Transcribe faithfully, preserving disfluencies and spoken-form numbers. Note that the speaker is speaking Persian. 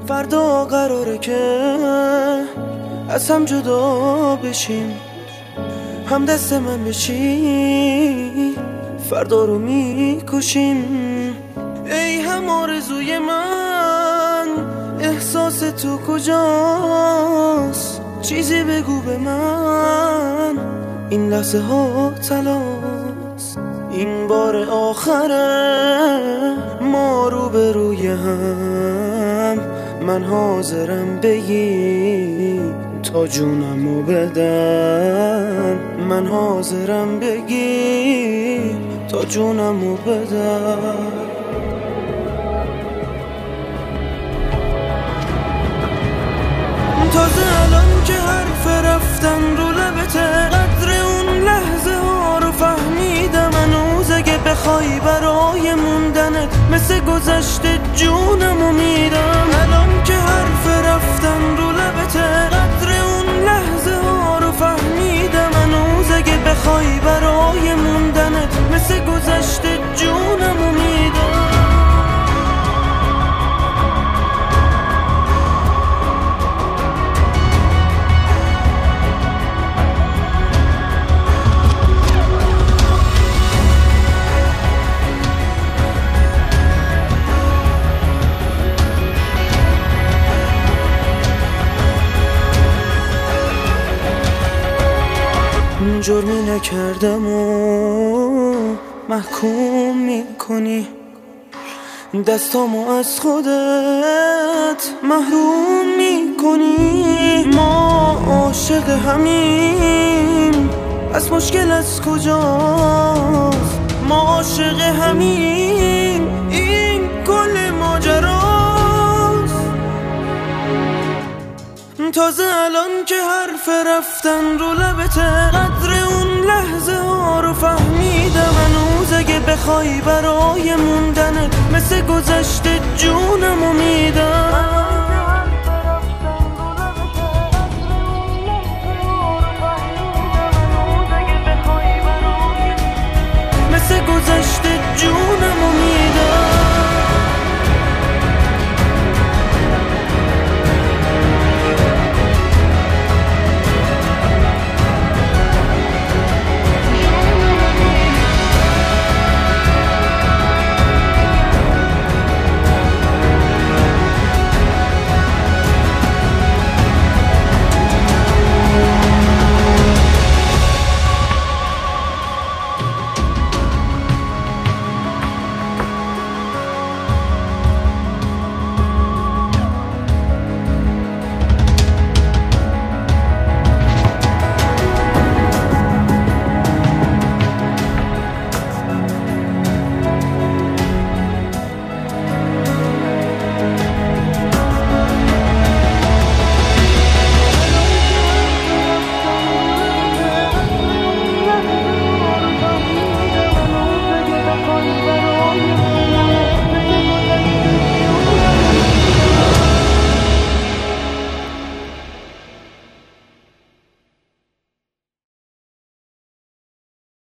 فردا قراره که از هم جدا بشیم، هم دست من بشی فردا رو میکشیم. ای هم آرزوی من، احساس تو کجاست؟ چیزی بگو به من، این لحظه ها تلاست. این بار آخره ما رو به روی هم، من حاضرم بگی تا جونمو بدم، من حاضرم بگی تا جونمو بدم. تازه الان که حرف رفتن رو لبته، قدر اون لحظه ها رو فهمیدم. هنوز اگه بخوای برای موندنت مثل گذشته جونمو میدم. الان که حرف رفتن رو لبته، قدر اون لحظه ها رو فهمیدم. هنوز اگه بخوای برای موندنت مثل گذشته جونمو میدم. جرمی نکردم و محکوم میکنی، دستامو از خودت محروم میکنی. ما عاشق همیم، از مشکل از کجاست؟ ما عاشق همیم، این کل ماجراست. تازه الان که حرف رفتن رو لبته، قدر اون لحظه ها رو فهمیدم. هنوز اگه بخوای برای موندنت مثل گذشته جون